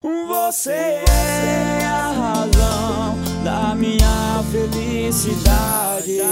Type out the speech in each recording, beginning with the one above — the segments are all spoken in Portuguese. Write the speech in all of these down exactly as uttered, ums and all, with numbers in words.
Você é a razão da minha felicidade.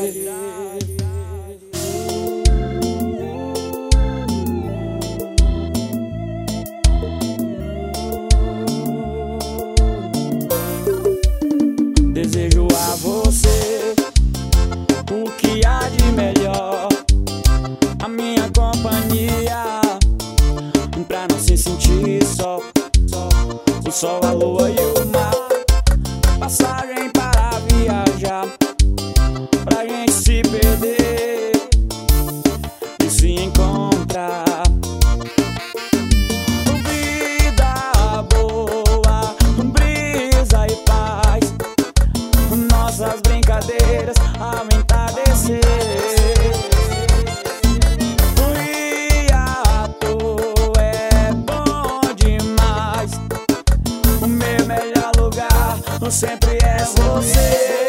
Desejo a você o que há de melhor, a minha companhia, pra não se sentir só. O sol, a lua e o mar, passagem para viajar, pra gente se perder e se encontrar. Vida boa, brisa e paz, nossas brincadeiras ao entardecer. Sempre é você.